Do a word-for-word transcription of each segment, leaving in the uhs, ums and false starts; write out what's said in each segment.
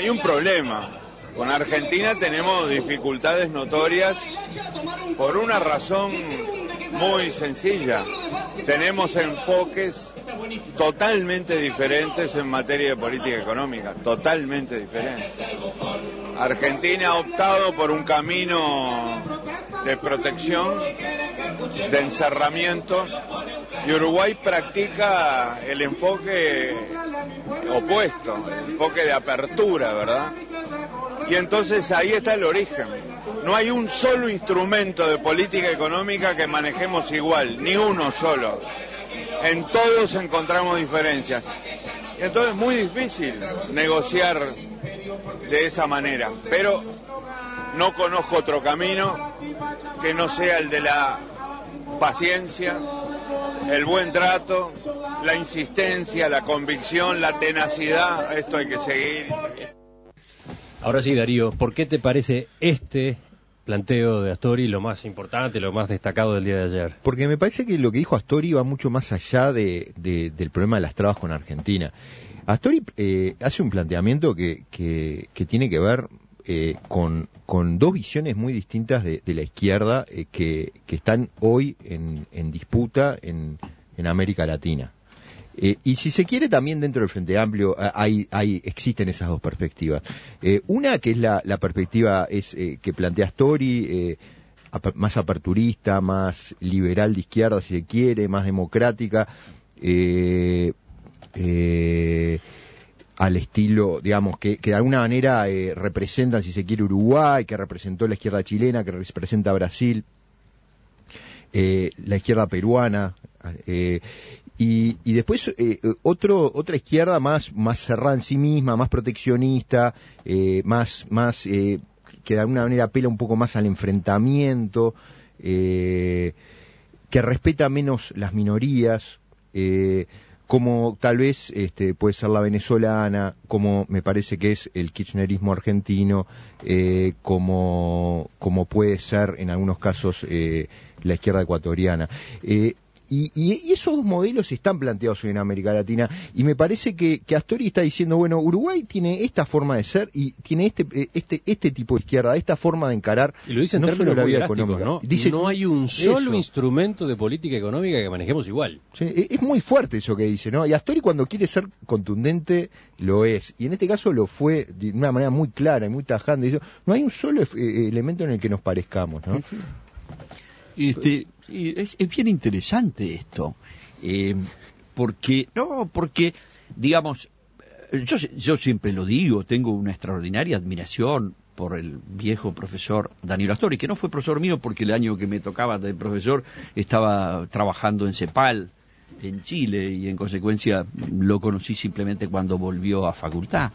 Hay un problema. Con Argentina tenemos dificultades notorias por una razón muy sencilla. Tenemos enfoques totalmente diferentes en materia de política económica, totalmente diferentes. Argentina ha optado por un camino de protección, de encerramiento, y Uruguay practica el enfoque opuesto, el enfoque de apertura, ¿verdad? Y entonces ahí está el origen. No hay un solo instrumento de política económica que manejemos igual, ni uno solo. En todos encontramos diferencias. Y entonces es muy difícil negociar de esa manera. Pero no conozco otro camino que no sea el de la paciencia, el buen trato, la insistencia, la convicción, la tenacidad. Esto hay que seguir. Ahora sí, Darío, ¿por qué te parece este planteo de Astori lo más importante, lo más destacado del día de ayer? Porque me parece que lo que dijo Astori va mucho más allá de, de, del problema de las trabas con Argentina. Astori eh, hace un planteamiento que, que, que tiene que ver eh, con, con dos visiones muy distintas de, de la izquierda eh, que, que están hoy en, en disputa en, en América Latina. Eh, y si se quiere también dentro del Frente Amplio hay, hay, existen esas dos perspectivas. Eh, una que es la, la perspectiva es eh, que plantea Astori, eh, ap- más aperturista, más liberal de izquierda si se quiere, más democrática, eh, eh, al estilo, digamos, que, que de alguna manera eh, representan, si se quiere, Uruguay, que representó la izquierda chilena, que representa a Brasil, eh, la izquierda peruana, eh, Y, y después eh, otro, otra izquierda más, más cerrada en sí misma, más proteccionista, eh, más, más eh, que de alguna manera apela un poco más al enfrentamiento, eh, que respeta menos las minorías, eh, como tal vez este, puede ser la venezolana, como me parece que es el kirchnerismo argentino, eh, como, como puede ser en algunos casos eh, la izquierda ecuatoriana. Eh, Y, y, y esos dos modelos están planteados hoy en América Latina, y me parece que, que Astori está diciendo, bueno, Uruguay tiene esta forma de ser y tiene este este este tipo de izquierda, esta forma de encarar, y lo dice en no términos solo la muy vida drásticos, económica. ¿no? Dice, no hay un solo eso. instrumento de política económica que manejemos igual. Sí, es muy fuerte eso que dice, ¿no? Y Astori cuando quiere ser contundente lo es, y en este caso lo fue de una manera muy clara y muy tajante. Dice, no hay un solo eh, elemento en el que nos parezcamos, ¿no? Sí, sí. Este, sí, es, es bien interesante esto. Eh, porque, no, porque, digamos, yo, yo siempre lo digo, tengo una extraordinaria admiración por el viejo profesor Danilo Astori, que no fue profesor mío porque el año que me tocaba de profesor estaba trabajando en CEPAL, en Chile, y en consecuencia lo conocí simplemente cuando volvió a facultad.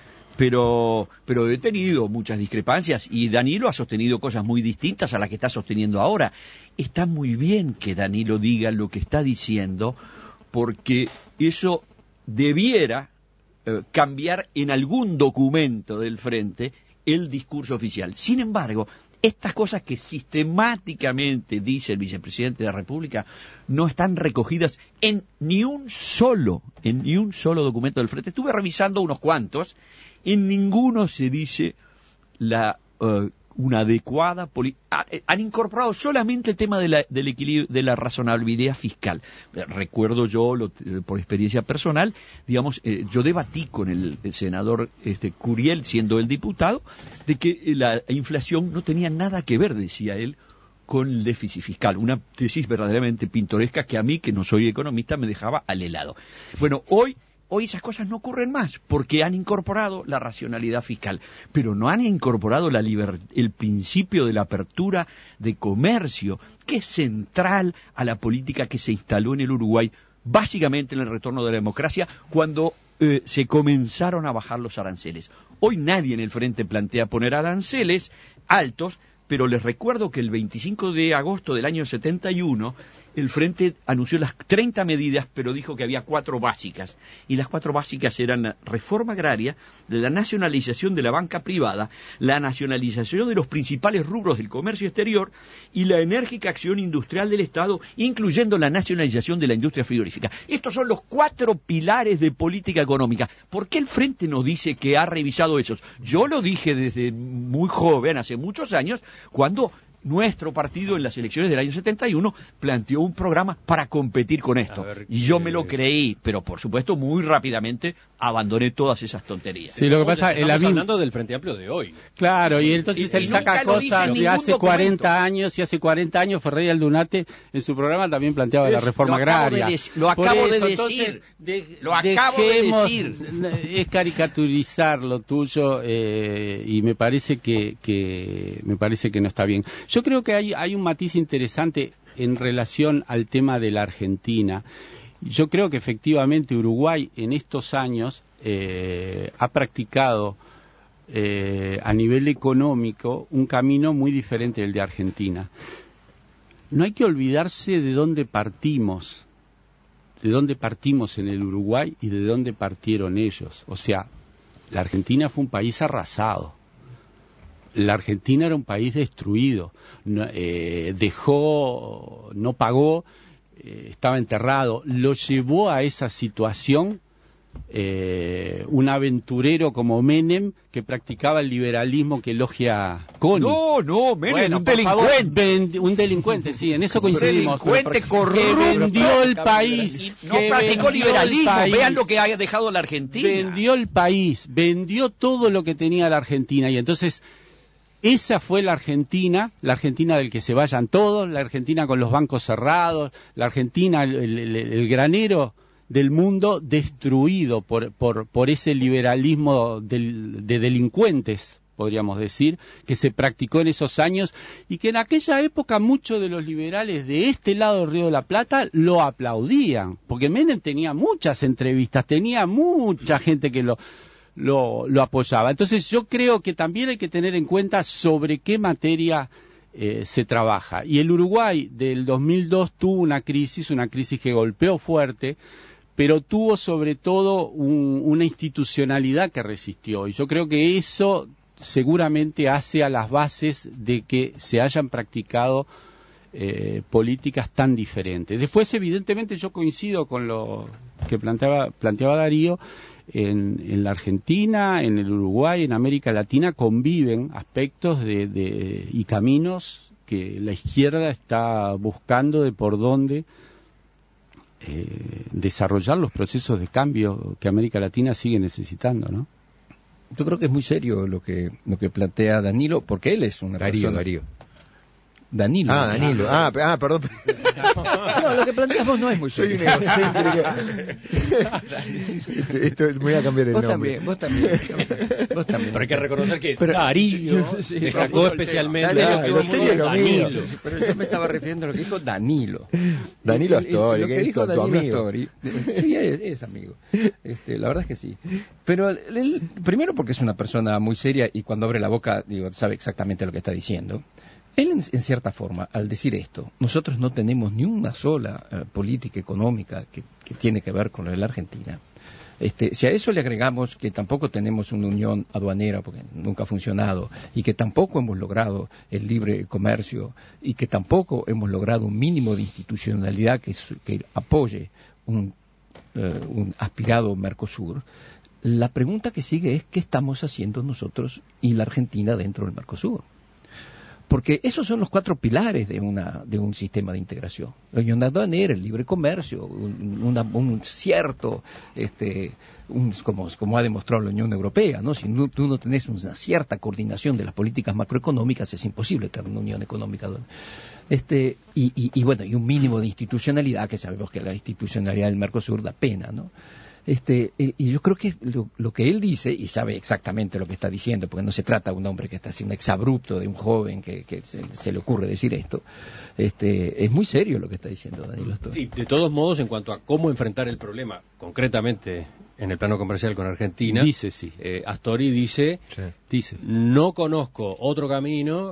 Pero, pero he tenido muchas discrepancias y Danilo ha sostenido cosas muy distintas a las que está sosteniendo ahora. Está muy bien que Danilo diga lo que está diciendo, porque eso debiera eh, cambiar en algún documento del Frente el discurso oficial. Sin embargo, estas cosas que sistemáticamente dice el vicepresidente de la República no están recogidas en ni un solo, en ni un solo documento del Frente. Estuve revisando unos cuantos. En ninguno se dice la uh, una adecuada política. Ah, eh, han incorporado solamente el tema de la, del equilibrio, de la razonabilidad fiscal. Eh, recuerdo yo, lo, eh, por experiencia personal, digamos, eh, yo debatí con el, el senador este, Curiel, siendo el diputado, de que eh, la inflación no tenía nada que ver, decía él, con el déficit fiscal. Una tesis verdaderamente pintoresca que a mí, que no soy economista, me dejaba al helado. Bueno, hoy Hoy esas cosas no ocurren más porque han incorporado la racionalidad fiscal, pero no han incorporado la liber- el principio de la apertura de comercio, que es central a la política que se instaló en el Uruguay, básicamente en el retorno de la democracia, cuando eh, se comenzaron a bajar los aranceles. Hoy nadie en el Frente plantea poner aranceles altos, pero les recuerdo que el veinticinco de agosto del año setenta y uno el Frente anunció las treinta medidas, pero dijo que había cuatro básicas. Y las cuatro básicas eran la reforma agraria, la nacionalización de la banca privada, la nacionalización de los principales rubros del comercio exterior y la enérgica acción industrial del Estado, incluyendo la nacionalización de la industria frigorífica. Estos son los cuatro pilares de política económica. ¿Por qué el Frente nos dice que ha revisado esos? Yo lo dije desde muy joven, hace muchos años, cuando nuestro partido en las elecciones del año setenta y uno planteó un programa para competir con esto. Ver, y yo me lo creí, pero por supuesto muy rápidamente abandoné todas esas tonterías. Sí, lo que pasa, estamos el hablando del Frente Amplio de hoy. Claro, sí, y entonces y, él y saca cosas de hace cuarenta documento. años, y hace cuarenta años Ferrer Aldunate en su programa también planteaba es, la reforma lo agraria. De lo acabo eso, de entonces, decir. De, lo acabo dejemos, de decir. Es caricaturizar lo tuyo eh, y me parece que, que me parece que no está bien. Yo creo que hay, hay un matiz interesante en relación al tema de la Argentina. Yo creo que efectivamente Uruguay en estos años eh, ha practicado eh, a nivel económico un camino muy diferente del de Argentina. No hay que olvidarse de dónde partimos, de dónde partimos en el Uruguay y de dónde partieron ellos. O sea, la Argentina fue un país arrasado. La Argentina era un país destruido, no, eh, dejó, no pagó, eh, estaba enterrado. Lo llevó a esa situación eh, un aventurero como Menem, que practicaba el liberalismo que elogia Coni. No, no, Menem, bueno, un delincuente. Favor, ven, un delincuente, sí, en eso coincidimos. Un delincuente corrupto. Que vendió el país. No practicó liberalismo, vean lo que ha dejado la Argentina. Vendió el país, vendió todo lo que tenía la Argentina, y entonces esa fue la Argentina, la Argentina del que se vayan todos, la Argentina con los bancos cerrados, la Argentina, el, el, el granero del mundo destruido por, por, por ese liberalismo del, de delincuentes, podríamos decir, que se practicó en esos años y que en aquella época muchos de los liberales de este lado del Río de la Plata lo aplaudían, porque Menem tenía muchas entrevistas, tenía mucha gente que lo... Lo, lo apoyaba. Entonces yo creo que también hay que tener en cuenta sobre qué materia eh, se trabaja. Y el Uruguay del dos mil dos tuvo una crisis, una crisis que golpeó fuerte, pero tuvo sobre todo un, una institucionalidad que resistió. Y yo creo que eso seguramente hace a las bases de que se hayan practicado eh, políticas tan diferentes. Después, evidentemente, yo coincido con lo que planteaba, planteaba Darío. En, en la Argentina, en el Uruguay, en América Latina conviven aspectos de, de, y caminos que la izquierda está buscando de por dónde eh, desarrollar los procesos de cambio que América Latina sigue necesitando, ¿no? Yo creo que es muy serio lo que lo que plantea Danilo, porque él es una Darío, persona... Darío. Danilo. Ah, Danilo. Ah, ah, perdón. No, lo que planteamos no es muy serio. Soy un egocéntrico. esto, esto, voy a cambiar el vos nombre. También, vos también, vos también. Pero hay que reconocer que pero, Darío sí, destacó especialmente Danilo, lo serio lo mío. Pero yo me estaba refiriendo a lo que dijo Danilo. Danilo Astori, lo que, que dijo tu Danilo amigo. Astori. Sí, es, es amigo. Este, la verdad es que sí. Pero él, primero porque es una persona muy seria y cuando abre la boca, digo, sabe exactamente lo que está diciendo. Él, en, en cierta forma, al decir esto, nosotros no tenemos ni una sola uh, política económica que, que tiene que ver con la Argentina. Este, si a eso le agregamos que tampoco tenemos una unión aduanera, porque nunca ha funcionado, y que tampoco hemos logrado el libre comercio, y que tampoco hemos logrado un mínimo de institucionalidad que, que apoye un, uh, un aspirado Mercosur, la pregunta que sigue es ¿qué estamos haciendo nosotros y la Argentina dentro del Mercosur? Porque esos son los cuatro pilares de una de un sistema de integración. La unión aduanera, el libre comercio, un, una, un cierto, este, un, como, como ha demostrado la Unión Europea, ¿no? Si no, tú no tenés una cierta coordinación de las políticas macroeconómicas, es imposible tener una unión económica. Este, y, y, y bueno, y un mínimo de institucionalidad, que sabemos que la institucionalidad del Mercosur da pena, ¿no? Este, y yo creo que lo, lo que él dice, y sabe exactamente lo que está diciendo, porque no se trata de un hombre que está haciendo un exabrupto de un joven que, que se, se le ocurre decir esto, este, es muy serio lo que está diciendo Danilo Astori. Sí, de todos modos, en cuanto a cómo enfrentar el problema, concretamente en el plano comercial con Argentina, dice sí. eh, Astori dice, sí, dice, no conozco otro camino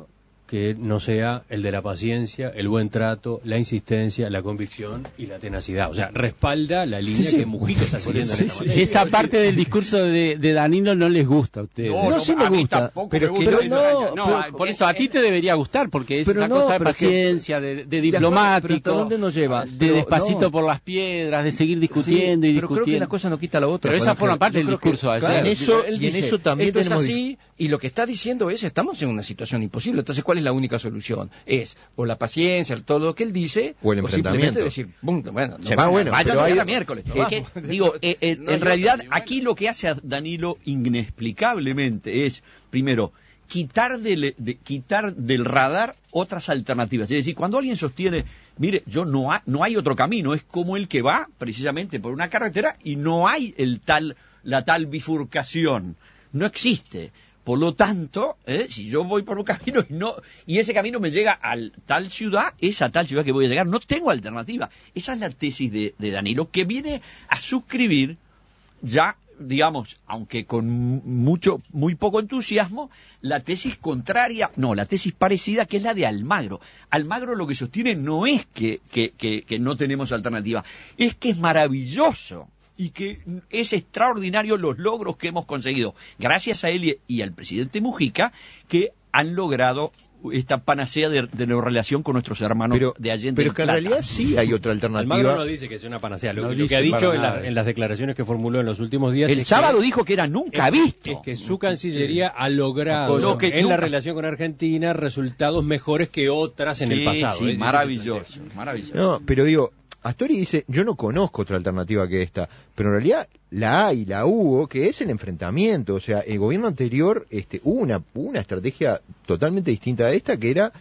que no sea el de la paciencia, el buen trato, la insistencia, la convicción y la tenacidad. O sea, respalda la línea sí, sí. que Mujica está siguiendo sí, en esta sí, sí. Esa parte del discurso de, de Danilo no les gusta a ustedes. No, no, no sí me gusta. Pero, me gusta pero no, no, pero, por eso a ti te debería gustar, porque es esa no, cosa de paciencia, que, de, de diplomático, pero ¿dónde nos lleva? de pero, despacito no. por las piedras, de seguir discutiendo sí, y pero discutiendo. Creo que una cosa no quita la otra. Pero esa forma parte del discurso de ayer. En eso, y en eso también esto tenemos... es así, y lo que está diciendo es, estamos en una situación imposible. Entonces, ¿cuál es la única solución? Es o la paciencia, todo lo que él dice, o el o enfrentamiento. simplemente decir, bueno, no, se va, bueno, vayan pero hay... a miércoles. Es que, digo, eh, eh, no, en realidad, también, bueno. aquí lo que hace a Danilo inexplicablemente es, primero, quitar del, de, quitar del radar otras alternativas. Es decir, cuando alguien sostiene, mire, yo no, ha, no hay otro camino, es como el que va precisamente por una carretera y no hay el tal, la tal bifurcación, no existe. Por lo tanto, ¿eh? si yo voy por un camino y no y ese camino me llega a tal ciudad, esa tal ciudad que voy a llegar, no tengo alternativa. Esa es la tesis de, de Danilo, que viene a suscribir ya, digamos, aunque con mucho, muy poco entusiasmo, la tesis contraria, no, la tesis parecida, que es la de Almagro. Almagro lo que sostiene no es que, que, que, que no tenemos alternativa, es que es maravilloso y que es extraordinario los logros que hemos conseguido, gracias a él y al presidente Mujica, que han logrado esta panacea de, de la relación con nuestros hermanos pero, de Allende. Pero que en realidad sí hay otra alternativa. Almagro no dice que sea una panacea, lo, no lo que ha dicho en, la, en las declaraciones que formuló en los últimos días. El es sábado que, dijo que era nunca es, visto. Es que su Cancillería ha logrado no, que en nunca. la relación con Argentina resultados mejores que otras en sí, el pasado. Sí, ¿eh? maravilloso, maravilloso. No, pero digo, Astori dice, yo no conozco otra alternativa que esta, pero en realidad la hay, la hubo, que es el enfrentamiento. O sea, el gobierno anterior este, hubo una, una estrategia totalmente distinta a esta, que era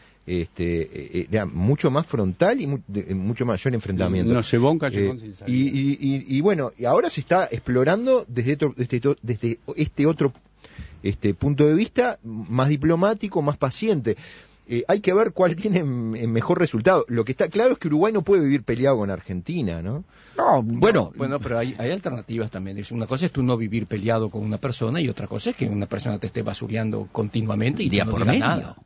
este era mucho más frontal y mu de, mucho mayor enfrentamiento. Nos llevó un callejón eh, sin salida. Y, y, y, y bueno, y ahora se está explorando desde, otro, desde, desde este otro este punto de vista, más diplomático, más paciente. Eh, hay que ver cuál tiene mejor resultado. Lo que está claro es que Uruguay no puede vivir peleado con Argentina, ¿no? No, bueno, bueno, pero hay, hay alternativas también. Es una cosa es tú no vivir peleado con una persona y otra cosa es que una persona te esté basureando continuamente y día no por diga medio. nada.